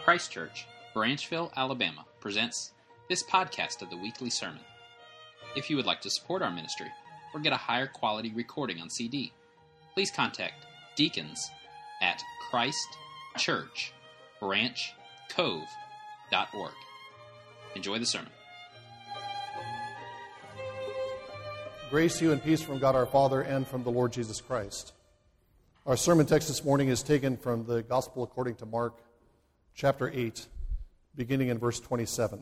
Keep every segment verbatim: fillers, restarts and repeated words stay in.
Christ Church, Branchville, Alabama, presents this podcast of the weekly sermon. If you would like to support our ministry or get a higher quality recording on C D, please contact deacons at Christ Church Branch Cove dot org. Enjoy the sermon. Grace to you and peace from God our Father and from the Lord Jesus Christ. Our sermon text this morning is taken from the Gospel according to Mark, chapter eight, beginning in verse twenty-seven.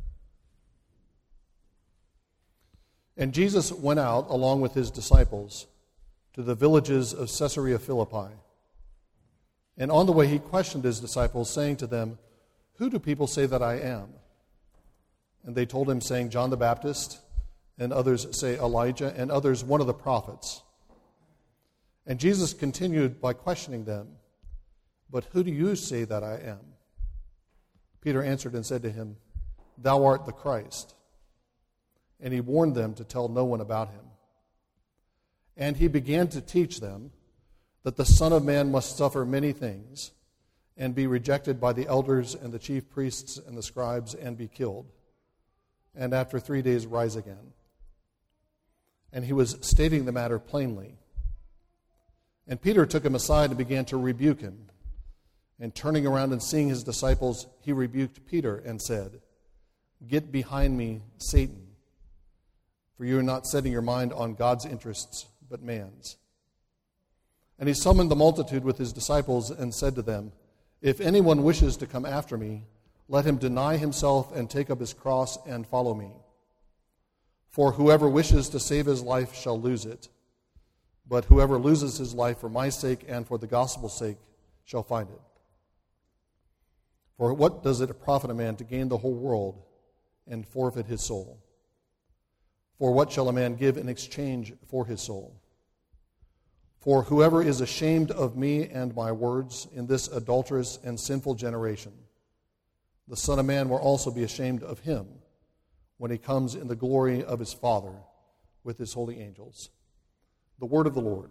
And Jesus went out along with his disciples to the villages of Caesarea Philippi. And on the way he questioned his disciples, saying to them, "Who do people say that I am?" And they told him, saying, "John the Baptist, and others say Elijah, and others one of the prophets." And Jesus continued by questioning them, "But who do you say that I am?" Peter answered and said to him, "Thou art the Christ." And he warned them to tell no one about him. And he began to teach them that the Son of Man must suffer many things, and be rejected by the elders and the chief priests and the scribes, and be killed, and after three days rise again. And he was stating the matter plainly. And Peter took him aside and began to rebuke him. And turning around and seeing his disciples, he rebuked Peter and said, "Get behind me, Satan, for you are not setting your mind on God's interests, but man's." And he summoned the multitude with his disciples and said to them, "If anyone wishes to come after me, let him deny himself and take up his cross and follow me. For whoever wishes to save his life shall lose it, but whoever loses his life for my sake and for the gospel's sake shall find it. For what does it profit a man to gain the whole world and forfeit his soul? For what shall a man give in exchange for his soul? For whoever is ashamed of me and my words in this adulterous and sinful generation, the Son of Man will also be ashamed of him when he comes in the glory of his Father with his holy angels." The word of the Lord.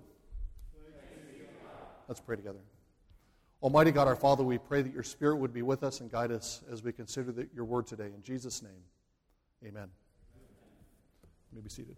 Let's pray together. Almighty God, our Father, we pray that your Spirit would be with us and guide us as we consider the, your word today. In Jesus' name, amen. You may be seated.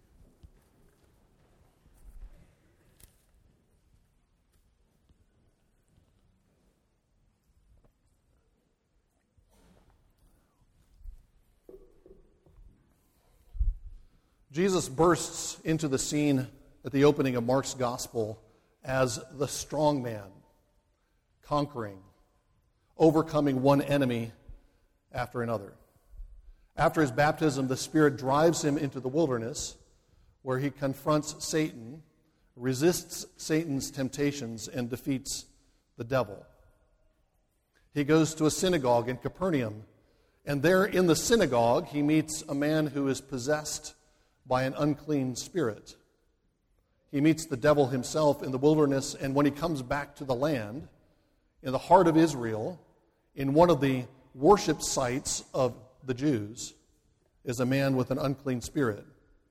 Jesus bursts into the scene at the opening of Mark's Gospel as the strong man, conquering, overcoming one enemy after another. After his baptism, the Spirit drives him into the wilderness, where he confronts Satan, resists Satan's temptations, and defeats the devil. He goes to a synagogue in Capernaum, and there in the synagogue he meets a man who is possessed by an unclean spirit. He meets the devil himself in the wilderness, and when he comes back to the land, in the heart of Israel, in one of the worship sites of the Jews, is a man with an unclean spirit.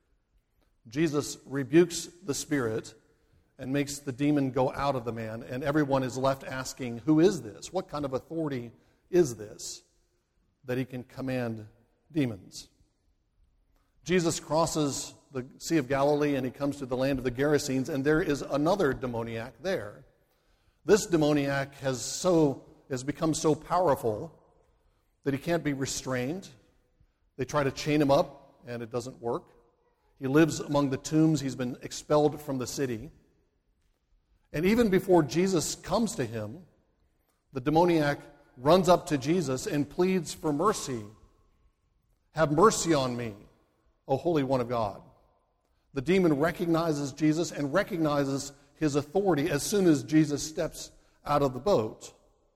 Jesus rebukes the spirit and makes the demon go out of the man, and everyone is left asking, who is this? What kind of authority is this that he can command demons? Jesus crosses the Sea of Galilee and he comes to the land of the Gerasenes, and there is another demoniac there. This demoniac has so has become so powerful that he can't be restrained. They try to chain him up, and it doesn't work. He lives among the tombs. He's been expelled from the city. And even before Jesus comes to him, the demoniac runs up to Jesus and pleads for mercy. "Have mercy on me, O Holy One of God." The demon recognizes Jesus and recognizes his authority as soon as Jesus steps out of the boat.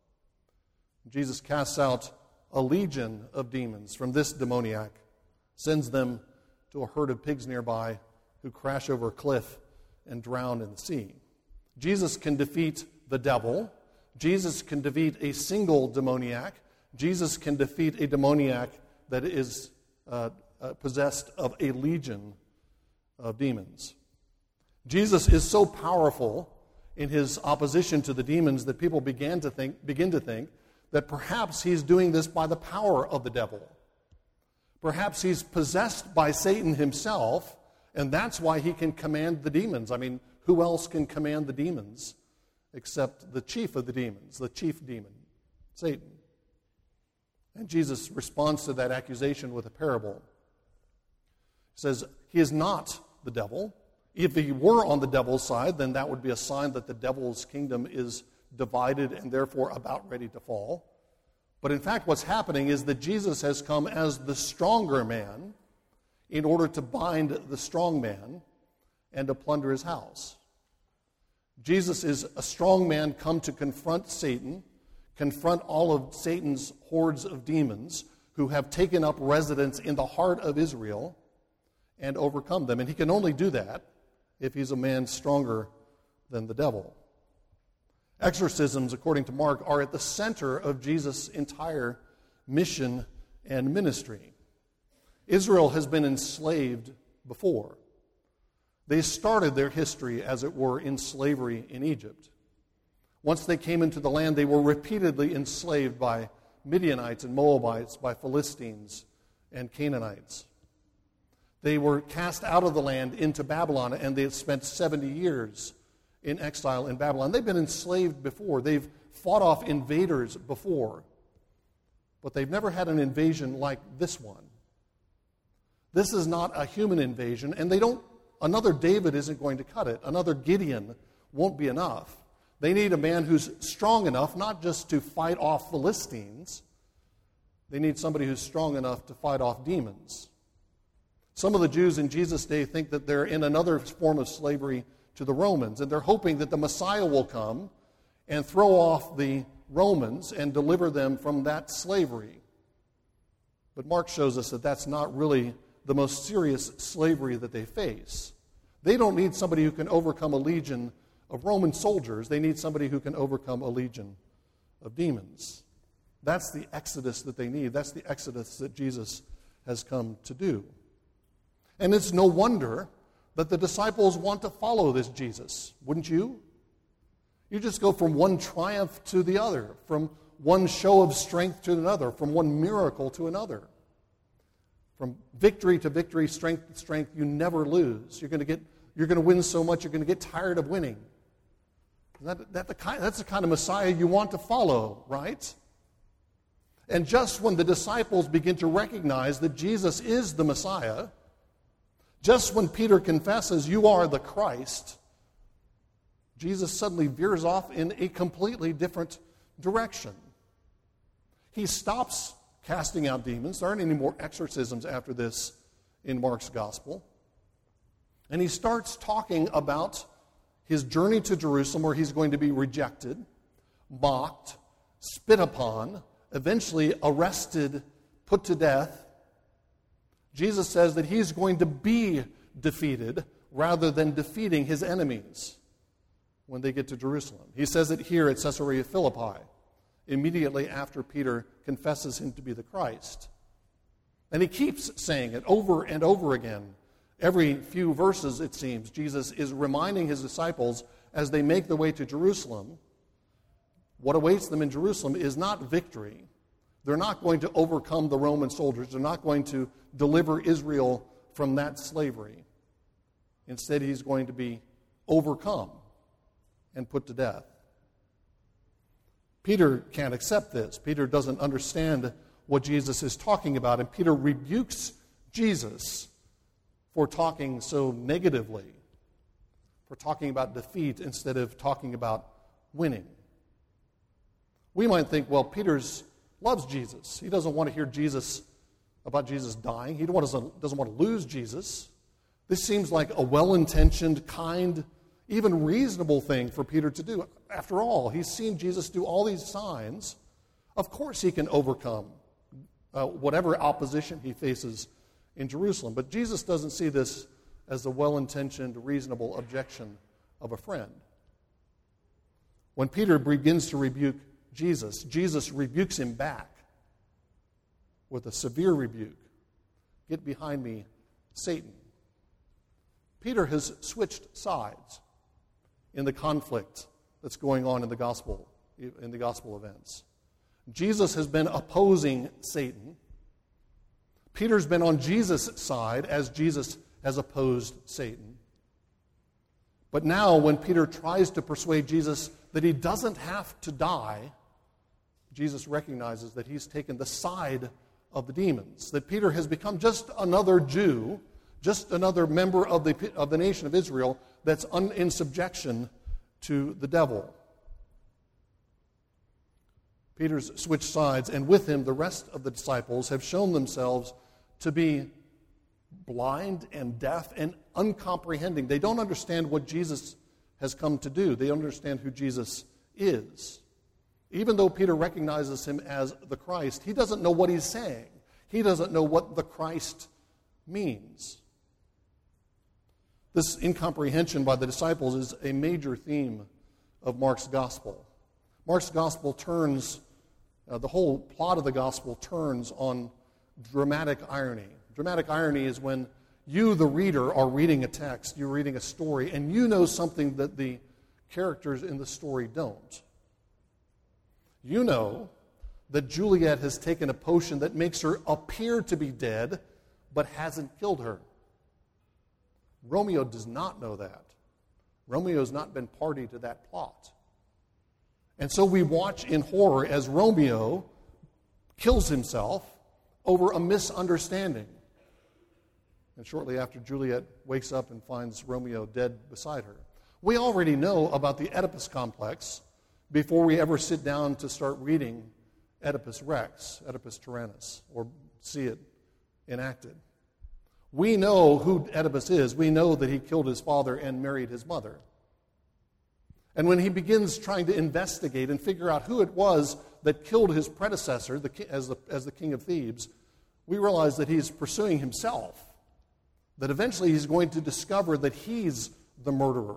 Jesus casts out a legion of demons from this demoniac, sends them to a herd of pigs nearby who crash over a cliff and drown in the sea. Jesus can defeat the devil. Jesus can defeat a single demoniac. Jesus can defeat a demoniac that is uh, uh, possessed of a legion of demons. Jesus is so powerful in his opposition to the demons that people began to think, begin to think that perhaps he's doing this by the power of the devil. Perhaps he's possessed by Satan himself, and that's why he can command the demons. I mean, who else can command the demons except the chief of the demons, the chief demon, Satan? And Jesus responds to that accusation with a parable. He says, he is not the devil. If he were on the devil's side, then that would be a sign that the devil's kingdom is divided and therefore about ready to fall. But in fact, what's happening is that Jesus has come as the stronger man in order to bind the strong man and to plunder his house. Jesus is a strong man come to confront Satan, confront all of Satan's hordes of demons who have taken up residence in the heart of Israel and overcome them. And he can only do that if he's a man stronger than the devil. Exorcisms, according to Mark, are at the center of Jesus' entire mission and ministry. Israel has been enslaved before. They started their history, as it were, in slavery in Egypt. Once they came into the land, they were repeatedly enslaved by Midianites and Moabites, by Philistines and Canaanites. They were cast out of the land into Babylon, and they had spent seventy years in exile in Babylon. They've been enslaved before. They've fought off invaders before. But they've never had an invasion like this one. This is not a human invasion, and they don't, another David isn't going to cut it. Another Gideon won't be enough. They need a man who's strong enough not just to fight off Philistines. They need somebody who's strong enough to fight off demons. Some of the Jews in Jesus' day think that they're in another form of slavery to the Romans, and they're hoping that the Messiah will come and throw off the Romans and deliver them from that slavery. But Mark shows us that that's not really the most serious slavery that they face. They don't need somebody who can overcome a legion of Roman soldiers. They need somebody who can overcome a legion of demons. That's the exodus that they need. That's the exodus that Jesus has come to do. And it's no wonder that the disciples want to follow this Jesus, wouldn't you? You just go from one triumph to the other, from one show of strength to another, from one miracle to another. From victory to victory, strength to strength, you never lose. You're going to get, you're going to win so much, you're going to get tired of winning. That, that the kind, that's the kind of Messiah you want to follow, right? And just when the disciples begin to recognize that Jesus is the Messiah, just when Peter confesses, "You are the Christ," Jesus suddenly veers off in a completely different direction. He stops casting out demons. There aren't any more exorcisms after this in Mark's gospel. And he starts talking about his journey to Jerusalem, where he's going to be rejected, mocked, spit upon, eventually arrested, put to death. Jesus says that he's going to be defeated rather than defeating his enemies when they get to Jerusalem. He says it here at Caesarea Philippi, immediately after Peter confesses him to be the Christ. And he keeps saying it over and over again. Every few verses, it seems, Jesus is reminding his disciples as they make their way to Jerusalem, what awaits them in Jerusalem is not victory. They're not going to overcome the Roman soldiers. They're not going to deliver Israel from that slavery. Instead, he's going to be overcome and put to death. Peter can't accept this. Peter doesn't understand what Jesus is talking about, and Peter rebukes Jesus for talking so negatively, for talking about defeat instead of talking about winning. We might think, well, Peter's loves Jesus. He doesn't want to hear Jesus about Jesus dying. He doesn't, doesn't want to lose Jesus. This seems like a well-intentioned, kind, even reasonable thing for Peter to do. After all, he's seen Jesus do all these signs. Of course he can overcome uh, whatever opposition he faces in Jerusalem. But Jesus doesn't see this as the well-intentioned, reasonable objection of a friend. When Peter begins to rebuke Jesus, Jesus rebukes him back with a severe rebuke. "Get behind me, Satan." Peter has switched sides in the conflict that's going on in the gospel, in the gospel events. Jesus has been opposing Satan. Peter's been on Jesus' side as Jesus has opposed Satan. But now when Peter tries to persuade Jesus that he doesn't have to die, Jesus recognizes that he's taken the side of the demons, that Peter has become just another Jew, just another member of the, of the nation of Israel that's un, in subjection to the devil. Peter's switched sides, and with him the rest of the disciples have shown themselves to be blind and deaf and uncomprehending. They don't understand what Jesus has come to do. They understand who Jesus is. Even though Peter recognizes him as the Christ, he doesn't know what he's saying. He doesn't know what the Christ means. This incomprehension by the disciples is a major theme of Mark's gospel. Mark's gospel turns, uh, the whole plot of the gospel turns on dramatic irony. Dramatic irony is when you, the reader, are reading a text, you're reading a story, and you know something that the characters in the story don't. You know that Juliet has taken a potion that makes her appear to be dead, but hasn't killed her. Romeo does not know that. Romeo has not been party to that plot. And so we watch in horror as Romeo kills himself over a misunderstanding. And shortly after, Juliet wakes up and finds Romeo dead beside her. We already know about the Oedipus complex before we ever sit down to start reading Oedipus Rex, Oedipus Tyrannus, or see it enacted. We know who Oedipus is. We know that he killed his father and married his mother. And when he begins trying to investigate and figure out who it was that killed his predecessor the, as, the, as the king of Thebes, we realize that he's pursuing himself, that eventually he's going to discover that he's the murderer.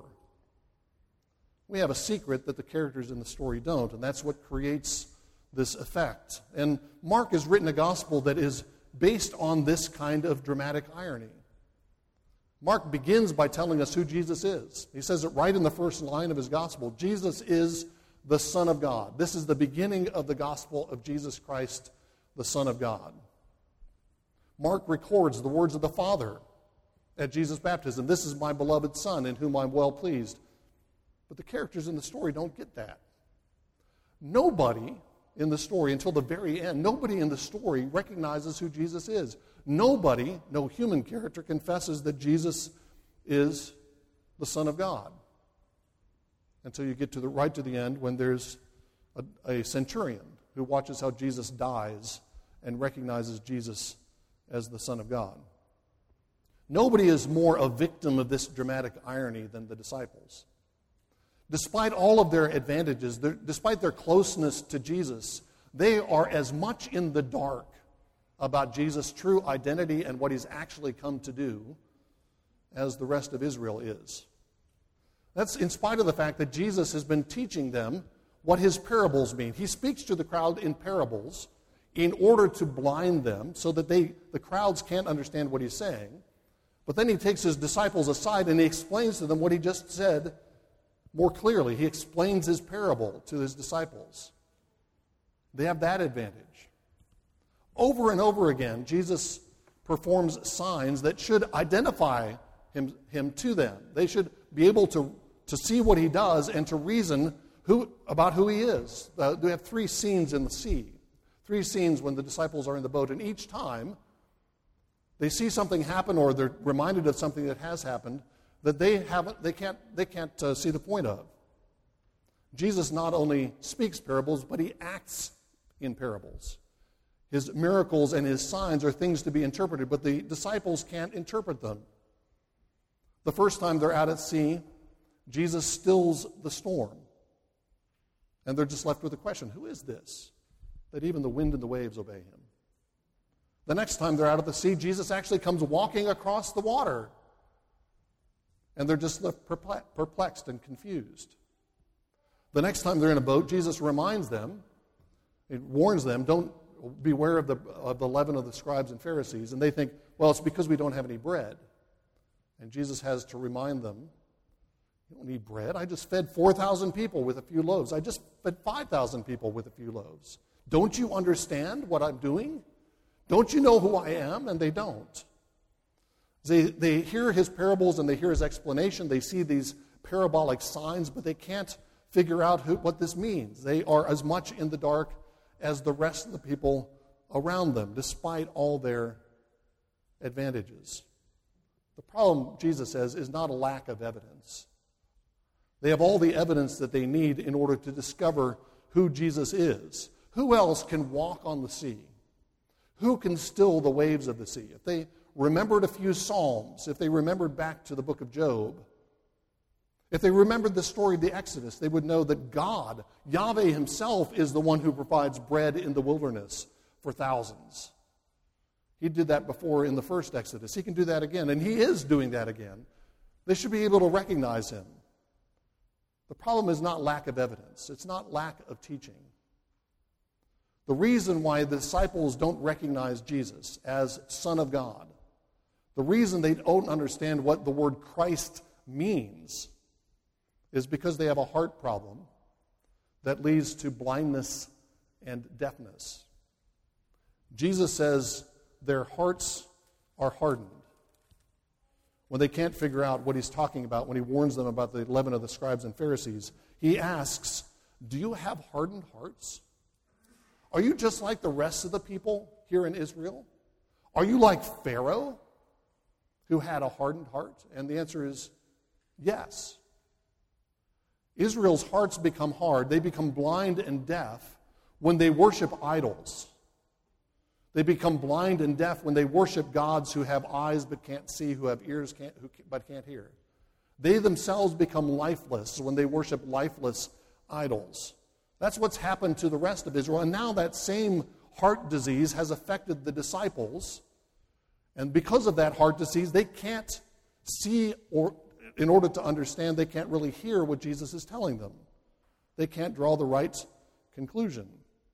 We have a secret that the characters in the story don't, and that's what creates this effect. And Mark has written a gospel that is based on this kind of dramatic irony. Mark begins by telling us who Jesus is. He says it right in the first line of his gospel. Jesus is the Son of God. This is the beginning of the gospel of Jesus Christ, the Son of God. Mark records the words of the Father at Jesus' baptism. This is my beloved Son in whom I'm well pleased. But the characters in the story don't get that. Nobody in the story, until the very end, nobody in the story recognizes who Jesus is. Nobody, no human character, confesses that Jesus is the Son of God. Until you get to the right to the end when there's a, a centurion who watches how Jesus dies and recognizes Jesus as the Son of God. Nobody is more a victim of this dramatic irony than the disciples. Despite all of their advantages, despite their closeness to Jesus, they are as much in the dark about Jesus' true identity and what he's actually come to do as the rest of Israel is. That's in spite of the fact that Jesus has been teaching them what his parables mean. He speaks to the crowd in parables in order to blind them so that they, the crowds can't understand what he's saying. But then he takes his disciples aside and he explains to them what he just said more clearly. He explains his parable to his disciples. They have that advantage. Over and over again, Jesus performs signs that should identify him, him to them. They should be able to, to see what he does and to reason who, about who he is. Uh, we have three scenes in the sea, three scenes when the disciples are in the boat, and each time they see something happen or they're reminded of something that has happened that they haven't, they can't, they can't uh, see the point of. Jesus not only speaks parables, but he acts in parables. His miracles and his signs are things to be interpreted, but the disciples can't interpret them. The first time they're out at sea, Jesus stills the storm. And they're just left with the question, who is this, that even the wind and the waves obey him? The next time they're out at the sea, Jesus actually comes walking across the water. And they're just left perplexed and confused. The next time they're in a boat, Jesus reminds them, he warns them, don't beware of the, of the leaven of the scribes and Pharisees. And they think, well, it's because we don't have any bread. And Jesus has to remind them, you don't need bread. I just fed four thousand people with a few loaves. I just fed five thousand people with a few loaves. Don't you understand what I'm doing? Don't you know who I am? And they don't. They, they hear his parables and they hear his explanation. They see these parabolic signs, but they can't figure out who, what this means. They are as much in the dark as the rest of the people around them, despite all their advantages. The problem, Jesus says, is not a lack of evidence. They have all the evidence that they need in order to discover who Jesus is. Who else can walk on the sea? Who can still the waves of the sea? If they remembered a few Psalms, if they remembered back to the book of Job, if they remembered the story of the Exodus, they would know that God, Yahweh himself, is the one who provides bread in the wilderness for thousands. He did that before in the first Exodus. He can do that again, and he is doing that again. They should be able to recognize him. The problem is not lack of evidence. It's not lack of teaching. The reason why the disciples don't recognize Jesus as Son of God, the reason they don't understand what the word Christ means, is because they have a heart problem that leads to blindness and deafness. Jesus says their hearts are hardened. When they can't figure out what he's talking about, when he warns them about the leaven of the scribes and Pharisees, he asks, do you have hardened hearts? Are you just like the rest of the people here in Israel? Are you like Pharaoh, who had a hardened heart? And the answer is yes. Israel's hearts become hard. They become blind and deaf when they worship idols. They become blind and deaf when they worship gods who have eyes but can't see, who have ears can't, who, but can't hear. They themselves become lifeless when they worship lifeless idols. That's what's happened to the rest of Israel. And now that same heart disease has affected the disciples. And because of that heart disease, they can't see, or in order to understand, they can't really hear what Jesus is telling them. They can't draw the right conclusion.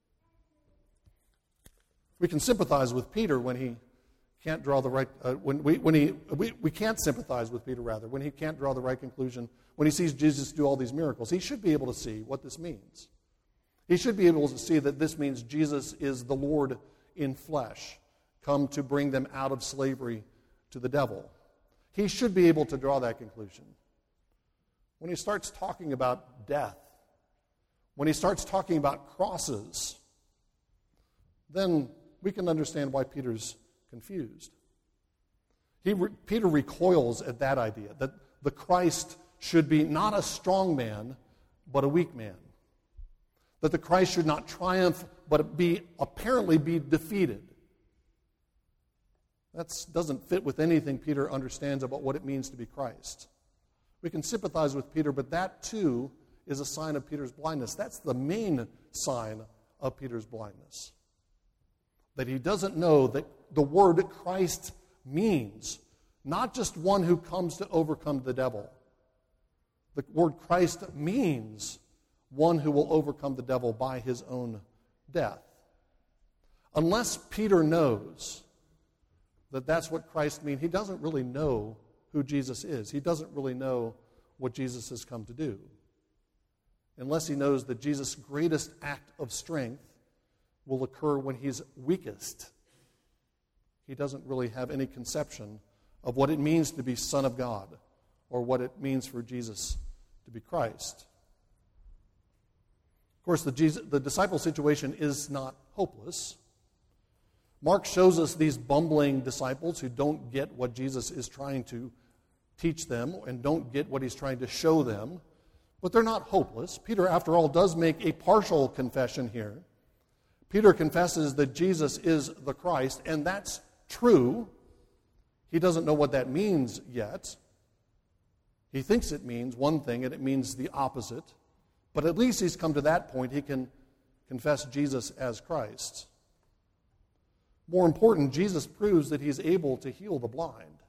We can sympathize with Peter when he can't draw the right, uh, when we when he we, we can't sympathize with Peter rather when he can't draw the right conclusion when he sees Jesus do all these miracles. He should be able to see what this means. He should be able to see that this means Jesus is the Lord in flesh, come to bring them out of slavery to the devil. He should be able to draw that conclusion. When he starts talking about death, when he starts talking about crosses, then we can understand why Peter's confused. He re- Peter recoils at that idea, that the Christ should be not a strong man, but a weak man. That the Christ should not triumph, but be apparently be defeated. That doesn't fit with anything Peter understands about what it means to be Christ. We can sympathize with Peter, but that too is a sign of Peter's blindness. That's the main sign of Peter's blindness. That he doesn't know that the word Christ means not just one who comes to overcome the devil. The word Christ means one who will overcome the devil by his own death. Unless Peter knows that that's what Christ means, he doesn't really know who Jesus is. He doesn't really know what Jesus has come to do. Unless he knows that Jesus' greatest act of strength will occur when he's weakest. He doesn't really have any conception of what it means to be Son of God or what it means for Jesus to be Christ. Of course, the, Jesus, the disciple situation is not hopeless. Mark shows us these bumbling disciples who don't get what Jesus is trying to teach them and don't get what he's trying to show them, but they're not hopeless. Peter, after all, does make a partial confession here. Peter confesses that Jesus is the Christ, and that's true. He doesn't know what that means yet. He thinks it means one thing, and it means the opposite. But at least he's come to that point. He can confess Jesus as Christ. More important, Jesus proves that he's able to heal the blind.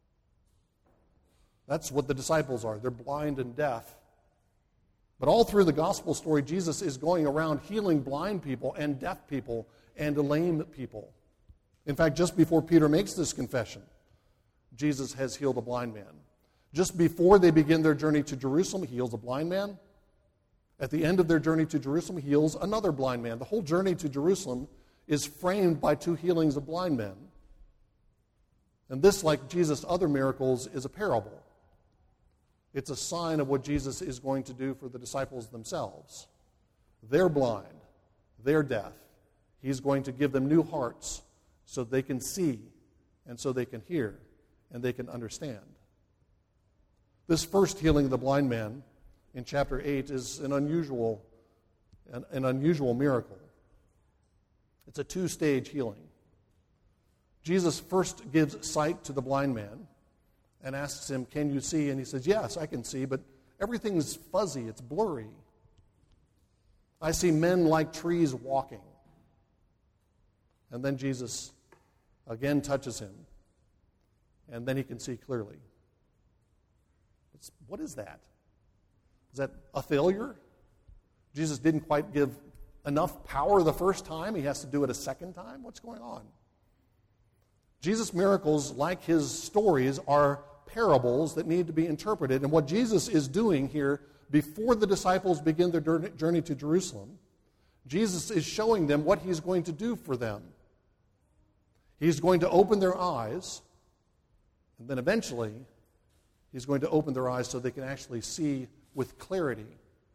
That's what the disciples are. They're blind and deaf. But all through the gospel story, Jesus is going around healing blind people and deaf people and lame people. In fact, just before Peter makes this confession, Jesus has healed a blind man. Just before they begin their journey to Jerusalem, he heals a blind man. At the end of their journey to Jerusalem, he heals another blind man. The whole journey to Jerusalem is framed by two healings of blind men. And this, like Jesus' other miracles, is a parable. It's a sign of what Jesus is going to do for the disciples themselves. They're blind. They're deaf. He's going to give them new hearts so they can see and so they can hear and they can understand. This first healing of the blind man in chapter eight is an unusual, an, an unusual miracle. It's a two-stage healing. Jesus first gives sight to the blind man and asks him, "Can you see?" And he says, "Yes, I can see, but everything's fuzzy, it's blurry. I see men like trees walking." And then Jesus again touches him, and then he can see clearly. It's, what is that? Is that a failure? Jesus didn't quite give enough power the first time. He has to do it a second time? What's going on? Jesus' miracles, like his stories, are parables that need to be interpreted. And what Jesus is doing here, before the disciples begin their journey to Jerusalem, Jesus is showing them what he's going to do for them. He's going to open their eyes, and then eventually, he's going to open their eyes so they can actually see with clarity.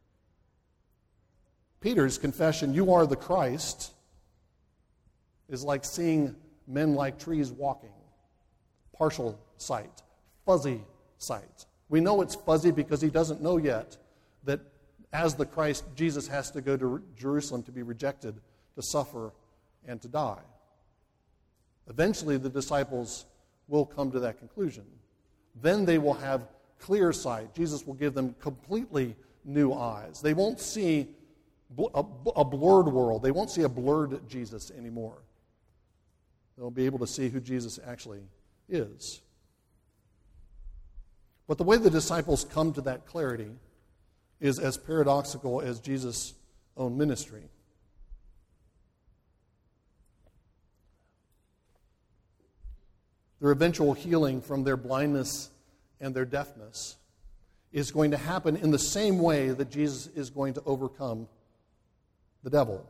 Peter's confession, "You are the Christ," is like seeing men like trees walking. Partial sight, fuzzy sight. We know it's fuzzy because he doesn't know yet that as the Christ, Jesus has to go to Jerusalem to be rejected, to suffer, and to die. Eventually, the disciples will come to that conclusion. Then they will have clear sight. Jesus will give them completely new eyes. They won't see a, a blurred world. They won't see a blurred Jesus anymore. They'll be able to see who Jesus actually is. But the way the disciples come to that clarity is as paradoxical as Jesus' own ministry. Their eventual healing from their blindness and their deafness is going to happen in the same way that Jesus is going to overcome the devil.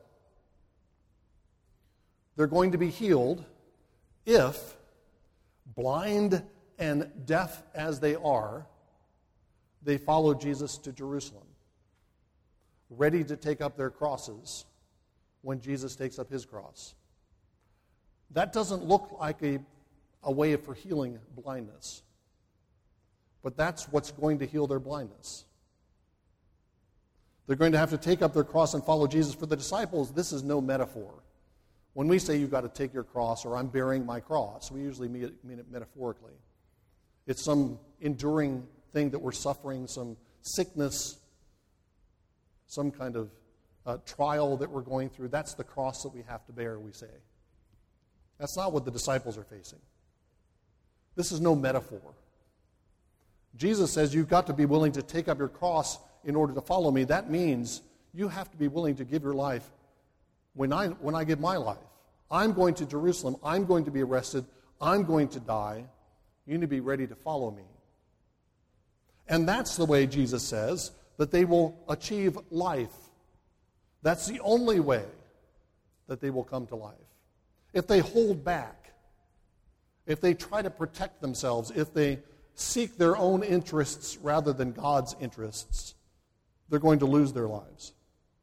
They're going to be healed if, blind and deaf as they are, they follow Jesus to Jerusalem, ready to take up their crosses when Jesus takes up his cross. That doesn't look like a, a way for healing blindness, but that's what's going to heal their blindness. They're going to have to take up their cross and follow Jesus. For the disciples, this is no metaphor. When we say you've got to take your cross or I'm bearing my cross, we usually mean it, mean it metaphorically. It's some enduring thing that we're suffering, some sickness, some kind of uh, trial that we're going through. That's the cross that we have to bear, we say. That's not what the disciples are facing. This is no metaphor. Jesus says you've got to be willing to take up your cross in order to follow me. That means you have to be willing to give your life when I, when I give my life. I'm going to Jerusalem. I'm going to be arrested. I'm going to die. You need to be ready to follow me. And that's the way Jesus says that they will achieve life. That's the only way that they will come to life. If they hold back, if they try to protect themselves, if they seek their own interests rather than God's interests, they're going to lose their lives.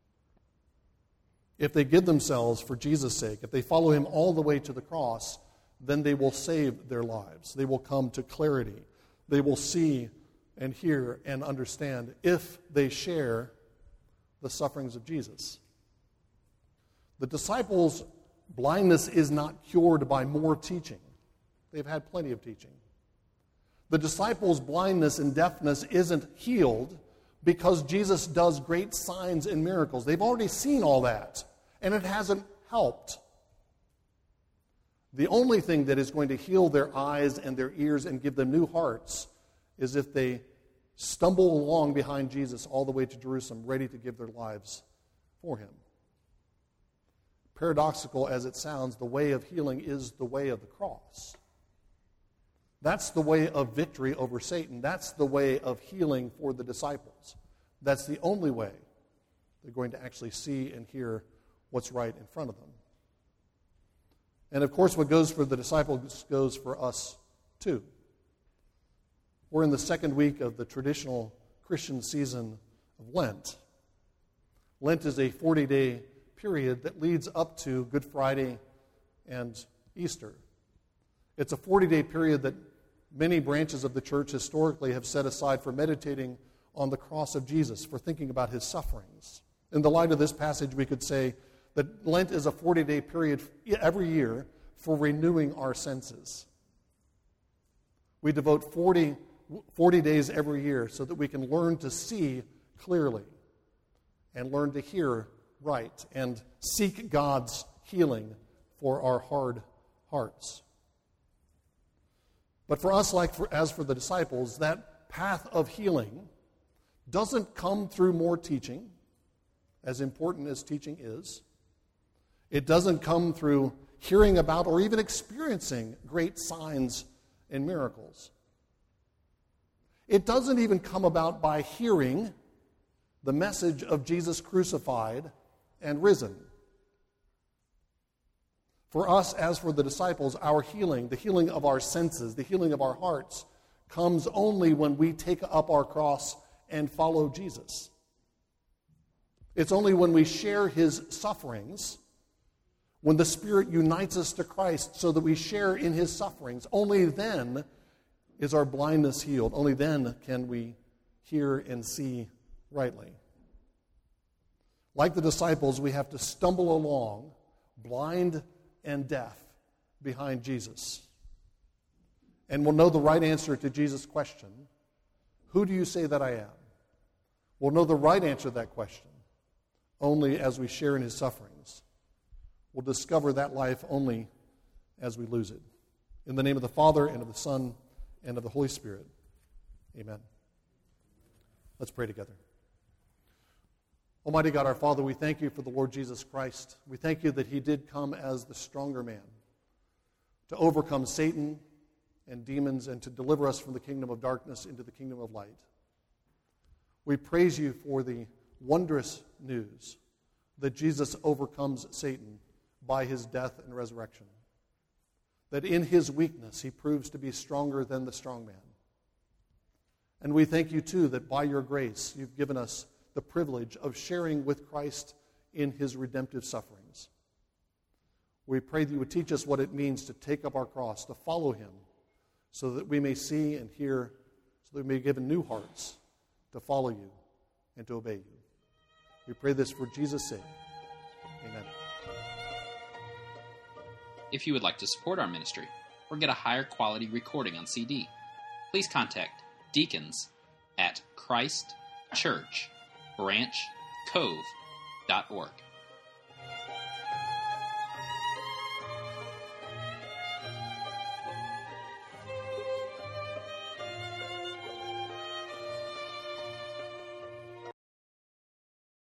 If they give themselves for Jesus' sake, if they follow him all the way to the cross, then they will save their lives. They will come to clarity. They will see and hear and understand if they share the sufferings of Jesus. The disciples' blindness is not cured by more teaching. They've had plenty of teaching. The disciples' blindness and deafness isn't healed because Jesus does great signs and miracles. They've already seen all that, and it hasn't helped. The only thing that is going to heal their eyes and their ears and give them new hearts is if they stumble along behind Jesus all the way to Jerusalem, ready to give their lives for him. Paradoxical as it sounds, the way of healing is the way of the cross. That's the way of victory over Satan. That's the way of healing for the disciples. That's the only way They're going to actually see and hear what's right in front of them. And of course, what goes for the disciples goes for us too. We're in the second week of the traditional Christian season of Lent. Lent is a forty-day period that leads up to Good Friday and Easter. It's a forty-day period that many branches of the church historically have set aside for meditating on the cross of Jesus, for thinking about his sufferings. In the light of this passage, we could say that Lent is a forty-day period every year for renewing our senses. We devote forty, forty days every year so that we can learn to see clearly and learn to hear right and seek God's healing for our hard hearts. But for us, like for, as for the disciples, that path of healing doesn't come through more teaching, as important as teaching is. It doesn't come through hearing about or even experiencing great signs and miracles. It doesn't even come about by hearing the message of Jesus crucified and risen. For us, as for the disciples, our healing, the healing of our senses, the healing of our hearts, comes only when we take up our cross and follow Jesus. It's only when we share his sufferings, when the Spirit unites us to Christ so that we share in his sufferings, only then is our blindness healed. Only then can we hear and see rightly. Like the disciples, we have to stumble along, blind and deaf, behind Jesus. And we'll know the right answer to Jesus' question, who do you say that I am? We'll know the right answer to that question only as we share in his sufferings. We'll discover that life only as we lose it. In the name of the Father, and of the Son, and of the Holy Spirit. Amen. Let's pray together. Almighty God, our Father, we thank you for the Lord Jesus Christ. We thank you that he did come as the stronger man to overcome Satan and demons and to deliver us from the kingdom of darkness into the kingdom of light. We praise you for the wondrous news that Jesus overcomes Satan by his death and resurrection. That in his weakness he proves to be stronger than the strong man. And we thank you too that by your grace you've given us the privilege of sharing with Christ in his redemptive sufferings. We pray that you would teach us what it means to take up our cross, to follow him, so that we may see and hear, so that we may be given new hearts to follow you and to obey you. We pray this for Jesus' sake. Amen. If you would like to support our ministry or get a higher quality recording on C D, please contact deacons at Christ Church Branch Cove dot org.